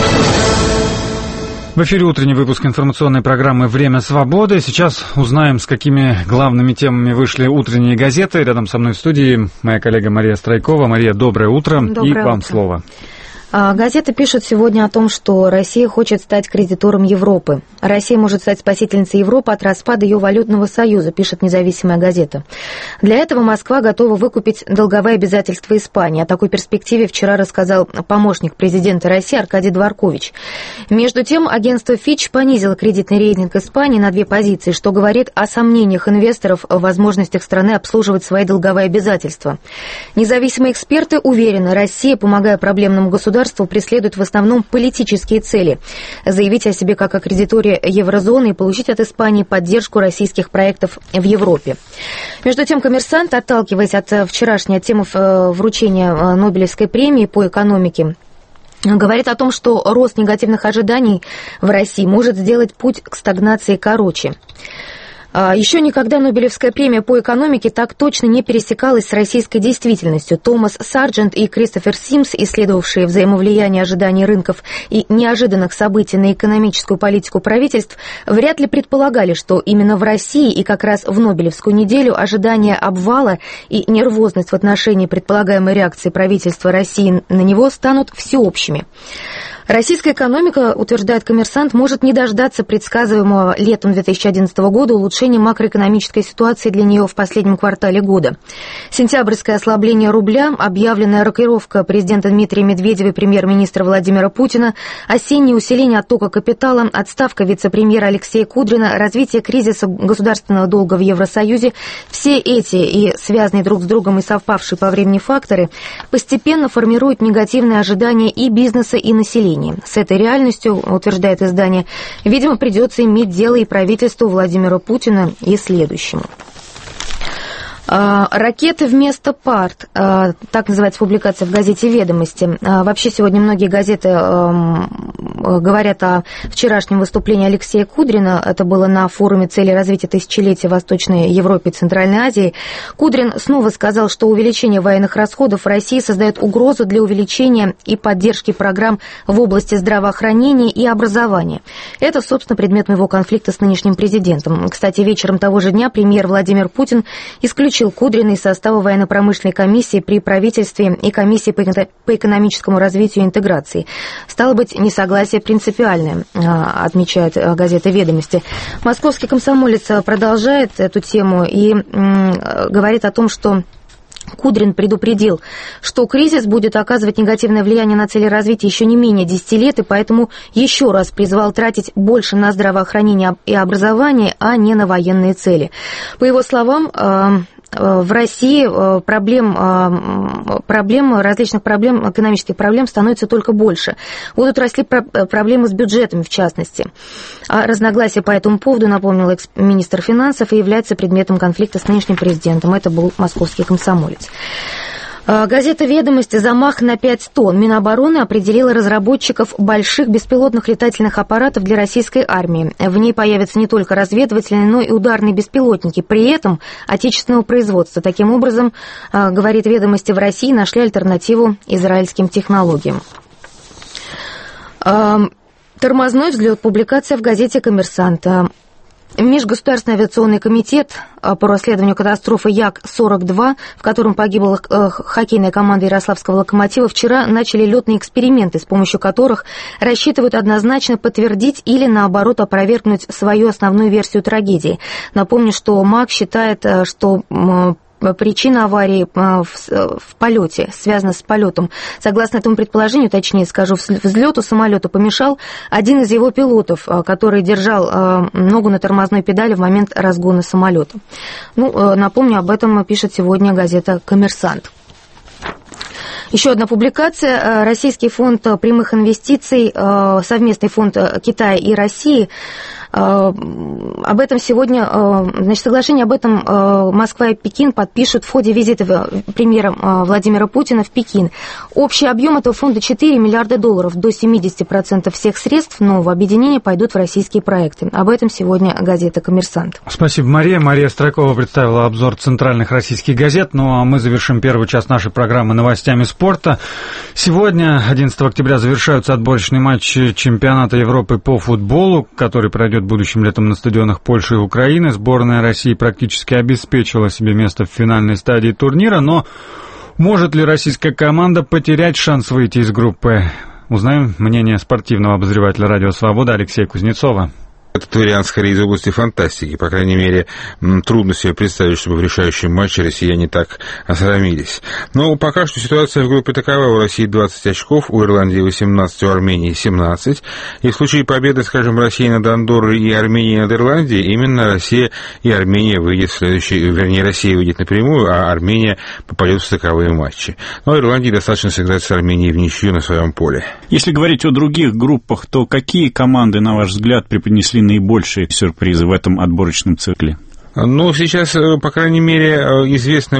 В эфире утренний выпуск информационной программы «Время свободы». Сейчас узнаем, с какими главными темами вышли утренние газеты. Рядом со мной в студии моя коллега Мария Страйкова. Мария, доброе утро. Доброе и вам утро. Слово. Газеты пишут сегодня о том, что Россия хочет стать кредитором Европы. Россия может стать спасительницей Европы от распада ее валютного союза, пишет независимая газета. Для этого Москва готова выкупить долговые обязательства Испании. О такой перспективе вчера рассказал помощник президента России Аркадий Дворкович. Между тем, агентство Fitch понизило кредитный рейтинг Испании на две позиции, что говорит о сомнениях инвесторов в возможностях страны обслуживать свои долговые обязательства. Независимые эксперты уверены, Россия, помогая проблемному государству, преследует в основном политические цели. Заявить о себе как о кредиторе еврозоны и получить от Испании поддержку российских проектов в Европе. Между тем, «Коммерсант», отталкиваясь от вчерашней темы вручения Нобелевской премии по экономике, говорит о том, что рост негативных ожиданий в России может сделать путь к стагнации короче. Еще никогда Нобелевская премия по экономике так точно не пересекалась с российской действительностью. Томас Сарджент и Кристофер Симс, исследовавшие взаимовлияние ожиданий рынков и неожиданных событий на экономическую политику правительств, вряд ли предполагали, что именно в России и как раз в Нобелевскую неделю ожидания обвала и нервозность в отношении предполагаемой реакции правительства России на него станут всеобщими. Российская экономика, утверждает «Коммерсант», может не дождаться предсказываемого летом две тысячи одиннадцатого года улучшения макроэкономической ситуации для нее в последнем квартале года. Сентябрьское ослабление рубля, объявленная рокировка президента Дмитрия Медведева и премьер-министра Владимира Путина, осеннее усиление оттока капитала, отставка вице-премьера Алексея Кудрина, развитие кризиса государственного долга в Евросоюзе – все эти и связанные друг с другом и совпавшие по времени факторы постепенно формируют негативные ожидания и бизнеса, и населения. С этой реальностью, утверждает издание, видимо, придется иметь дело и правительству Владимира Путина, и следующему. «Ракеты вместо парт», так называется публикация в газете «Ведомости». Вообще сегодня многие газеты говорят о вчерашнем выступлении Алексея Кудрина. Это было на форуме «Цели развития тысячелетия в Восточной Европе и Центральной Азии». Кудрин снова сказал, что увеличение военных расходов в России создает угрозу для увеличения и поддержки программ в области здравоохранения и образования. Это, собственно, предмет моего конфликта с нынешним президентом. Кстати, вечером того же дня премьер Владимир Путин исключил Кудрина из состава военно-промышленной комиссии при правительстве и комиссии по экономическому развитию и интеграции. Стало быть, несогласие принципиальное, отмечает газета «Ведомости». Московский комсомолец продолжает эту тему и говорит о том, что Кудрин предупредил, что кризис будет оказывать негативное влияние на цели развития еще не менее десяти лет, и поэтому еще раз призвал тратить больше на здравоохранение и образование, а не на военные цели. По его словам, в России проблем, проблем, различных проблем, экономических проблем становится только больше. Будут расти проблемы с бюджетами, в частности. А разногласия по этому поводу, напомнил экс-министр финансов, и является предметом конфликта с нынешним президентом. Это был московский комсомолец. Газета «Ведомости» замах на пять тонн. Минобороны определила разработчиков больших беспилотных летательных аппаратов для российской армии. В ней появятся не только разведывательные, но и ударные беспилотники, при этом отечественного производства. Таким образом, говорит «Ведомости», в России нашли альтернативу израильским технологиям. Тормозной взлет. Публикация в газете «Коммерсант». Межгосударственный авиационный комитет по расследованию катастрофы Як сорок два, в котором погибла хоккейная команда Ярославского «Локомотива», вчера начали летные эксперименты, с помощью которых рассчитывают однозначно подтвердить или, наоборот, опровергнуть свою основную версию трагедии. Напомню, что МАК считает, что причина аварии в, в полете, связана с полетом. Согласно этому предположению, точнее скажу, взлету самолета помешал один из его пилотов, который держал ногу на тормозной педали в момент разгона самолета. Ну, напомню, об этом пишет сегодня газета «Коммерсант». Еще одна публикация. Российский фонд прямых инвестиций, совместный фонд Китая и России. Об этом сегодня, значит, соглашение об этом Москва и Пекин подпишут в ходе визита премьера Владимира Путина в Пекин. Общий объем этого фонда четыре миллиарда долларов. До семьдесят процентов всех средств нового объединения пойдут в российские проекты. Об этом сегодня газета «Коммерсант». Спасибо, Мария. Мария Строкова представила обзор центральных российских газет. Ну а мы завершим первую часть нашей программы новостями спорта. Сегодня, одиннадцатого октября, завершаются отборочные матчи чемпионата Европы по футболу, который пройдет будущим летом на стадионах Польши и Украины. Сборная России практически обеспечила себе место в финальной стадии турнира, но может ли российская команда потерять шанс выйти из группы? Узнаем мнение спортивного обозревателя «Радио Свобода» Алексея Кузнецова. Этот вариант скорее из области фантастики. По крайней мере, трудно себе представить, чтобы в решающем матче россияне так осрамились. Но пока что ситуация в группе такова. У России двадцать очков, у Ирландии восемнадцать, у Армении семнадцать. И в случае победы, скажем, России над Андоррой и Арменией над Ирландией, именно Россия и Армения выйдет в следующий... Вернее, Россия выйдет напрямую, а Армения попадет в стыковые матчи. Но Ирландии достаточно сыграть с Арменией в ничью на своем поле. Если говорить о других группах, то какие команды, на ваш взгляд, преподнесли наибольшие сюрпризы в этом отборочном цикле? Ну, сейчас, по крайней мере, известны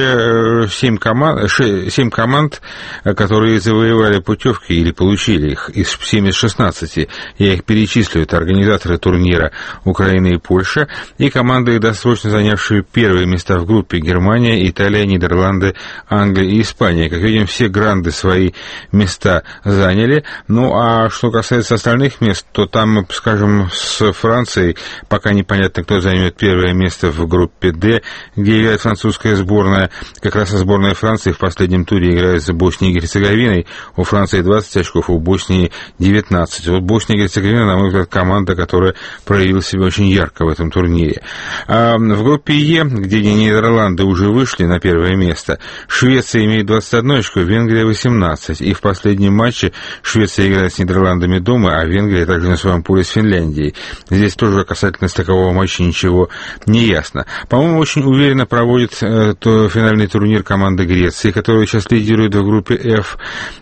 уже семь команд, семь команд, которые завоевали путевки или получили их, из семь из шестнадцати. Я их перечислю. Это организаторы турнира Украина и Польша, и команды, досрочно занявшие первые места в группе: Германия, Италия, Нидерланды, Англия и Испания. Как видим, все гранды свои места заняли. Ну, а что касается остальных мест, то там, скажем, с Францией пока непонятно, кто займет первое место. место в группе «Д», где играет французская сборная. Как раз сборная Франции в последнем туре играет за Боснией и Герцеговиной. У Франции двадцать очков, у Боснии девятнадцать. Вот Босния и Герцеговина, на мой взгляд, команда, которая проявила себя очень ярко в этом турнире. А в группе Е, где Нидерланды уже вышли на первое место, Швеция имеет двадцать одно очко, Венгрия восемнадцать. И в последнем матче Швеция играет с Нидерландами дома, а Венгрия также на своем поле с Финляндией. Здесь тоже касательно такового матча ничего не ясно. По-моему, очень уверенно проводит э, то, финальный турнир команда Греции, которая сейчас лидирует в группе F.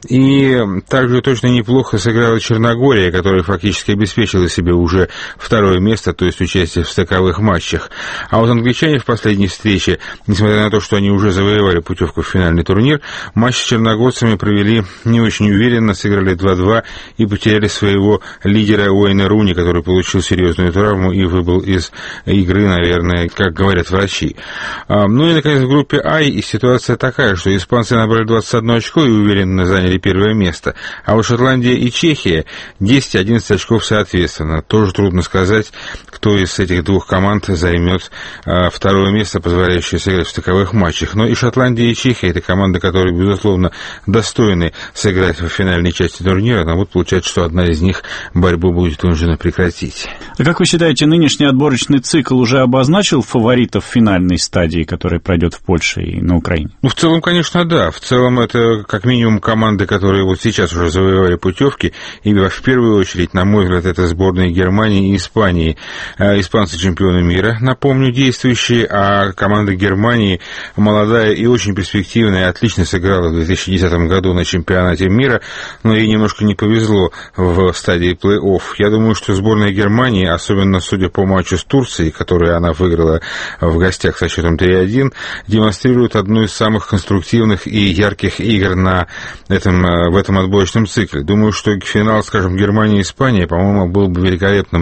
И также точно неплохо сыграла Черногория, которая фактически обеспечила себе уже второе место, то есть участие в стыковых матчах. А вот англичане в последней встрече, несмотря на то, что они уже завоевали путевку в финальный турнир, матч с черногорцами провели не очень уверенно, сыграли два-два и потеряли своего лидера Уэйна Руни, который получил серьезную травму и выбыл из игры, наверное, как говорят врачи. Ну и, наконец, в группе А и ситуация такая, что испанцы набрали двадцать одно очко и уверенно заняли первое место, а вот Шотландия и Чехия десять-одиннадцать очков соответственно. Тоже трудно сказать, кто из этих двух команд займет второе место, позволяющее сыграть в таковых матчах. Но и Шотландия, и Чехия — это команды, которые, безусловно, достойны сыграть в финальной части турнира, но вот получается, что одна из них борьбу будет вынуждена прекратить. А как вы считаете, нынешний отборочный цикл уже обозначил фаворитов финальной стадии, которая пройдет в Польше и на Украине? Ну, в целом, конечно, да. В целом, это как минимум команды, которые вот сейчас уже завоевали путевки. И в первую очередь, на мой взгляд, это сборные Германии и Испании. Испанцы чемпионы мира, напомню, действующие, а команда Германии молодая и очень перспективная, отлично сыграла в две тысячи десятом году на чемпионате мира, но ей немножко не повезло в стадии плей-офф. Я думаю, что сборная Германии, особенно судя по матчу с Турцией, который она она выиграла в гостях со счетом три один, демонстрирует одну из самых конструктивных и ярких игр на этом, в этом отборочном цикле. Думаю, что финал, скажем, Германия и Испания, по-моему, был бы великолепным,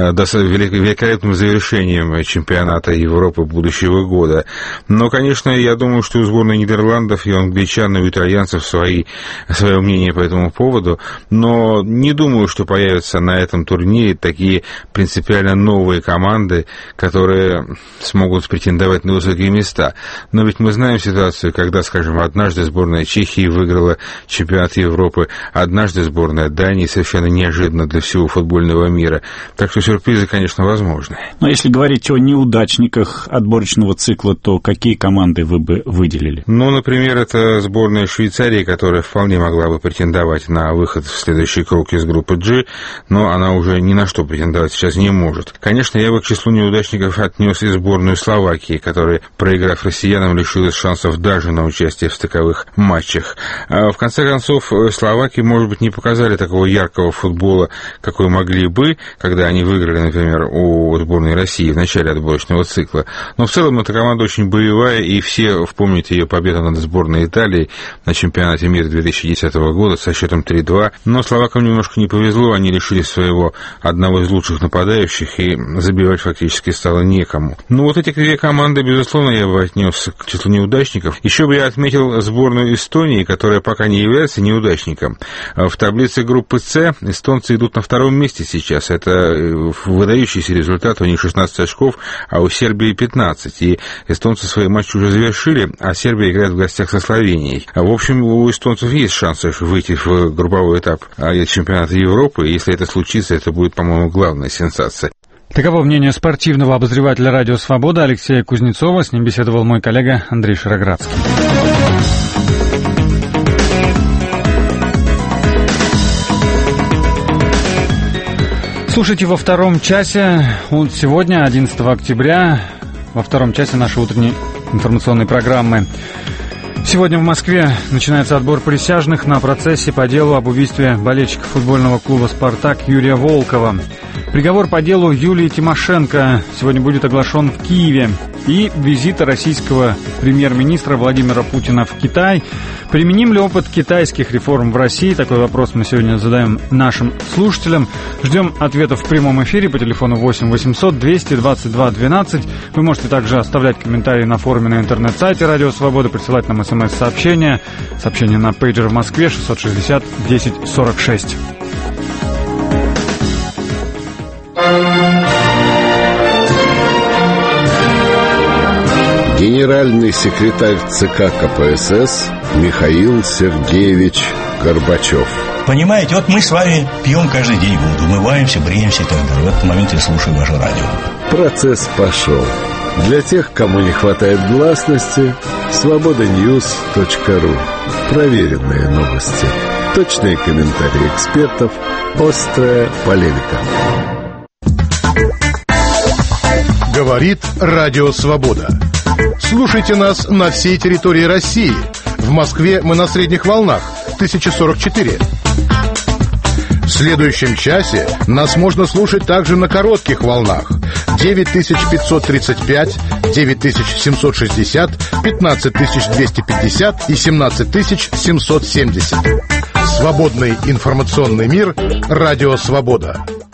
великолепным завершением чемпионата Европы будущего года. Но, конечно, я думаю, что у сборной Нидерландов и у англичан, и у итальянцев свои, свое мнение по этому поводу, но не думаю, что появятся на этом турнире такие принципиально новые команды, которые смогут претендовать на высокие места. Но ведь мы знаем ситуацию, когда, скажем, однажды сборная Чехии выиграла чемпионат Европы, однажды сборная Дании, совершенно неожиданно для всего футбольного мира. Так что сюрпризы, конечно, возможны. Но если говорить о неудачниках отборочного цикла, то какие команды вы бы выделили? Ну, например, это сборная Швейцарии, которая вполне могла бы претендовать на выход в следующий круг из группы G, но она уже ни на что претендовать сейчас не может. Конечно, я бы к числу неудачников отнес и сборную Словакии, которая, проиграв россиянам, лишилась шансов даже на участие в стыковых матчах. А в конце концов, словаки, может быть, не показали такого яркого футбола, какой могли бы, когда они выиграли, например, у сборной России в начале отборочного цикла. Но в целом эта команда очень боевая, и все вспомнят ее победу над сборной Италии на чемпионате мира две тысячи десятого года со счетом три два. Но словакам немножко не повезло, они лишились своего одного из лучших нападающих, и забивать фактически стало некому. Ну вот эти две команды, безусловно, я бы отнес к числу неудачников. Еще бы я отметил сборную Эстонии, которая пока не является неудачником. В таблице группы С эстонцы идут на втором месте сейчас. Это выдающийся результат, у них шестнадцать очков, а у Сербии пятнадцать. И эстонцы свои матчи уже завершили, а Сербия играет в гостях со Словенией. В общем, у эстонцев есть шансы выйти в групповой этап чемпионата Европы. Если это случится, это будет, по-моему, главная сенсация. Таково мнение спортивного обозревателя «Радио Свобода» Алексея Кузнецова. С ним беседовал мой коллега Андрей Шароградский. Слушайте во втором часе, сегодня, одиннадцатого октября, во втором часе нашей утренней информационной программы. Сегодня в Москве начинается отбор присяжных на процессе по делу об убийстве болельщика футбольного клуба «Спартак» Юрия Волкова. Приговор по делу Юлии Тимошенко сегодня будет оглашен в Киеве. И визита российского премьер-министра Владимира Путина в Китай. Применим ли опыт китайских реформ в России? Такой вопрос мы сегодня задаем нашим слушателям. Ждем ответов в прямом эфире по телефону восемь восемьсот двести двадцать два двенадцать. Вы можете также оставлять комментарии на форуме на интернет-сайте «Радио Свобода», присылать нам смс-сообщения. Сообщение на пейджер в Москве шестьсот шестьдесят десять сорок шесть. Генеральный секретарь ЦК КПСС Михаил Сергеевич Горбачев. Понимаете, вот мы с вами пьем каждый день воду, умываемся, бреемся и так далее. В этот момент я слушаю ваше радио. Процесс пошел. Для тех, кому не хватает гласности, свобода ньюс точка ру. Проверенные новости. Точные комментарии экспертов. Острая полемика. Говорит Радио Свобода. Слушайте нас на всей территории России. В Москве мы на средних волнах тысяча сорок четыре. В следующем часе нас можно слушать также на коротких волнах девять тысяч пятьсот тридцать пять, девять тысяч семьсот шестьдесят, пятнадцать тысяч двести пятьдесят и семнадцать тысяч семьсот семьдесят. Свободный информационный мир. Радио Свобода.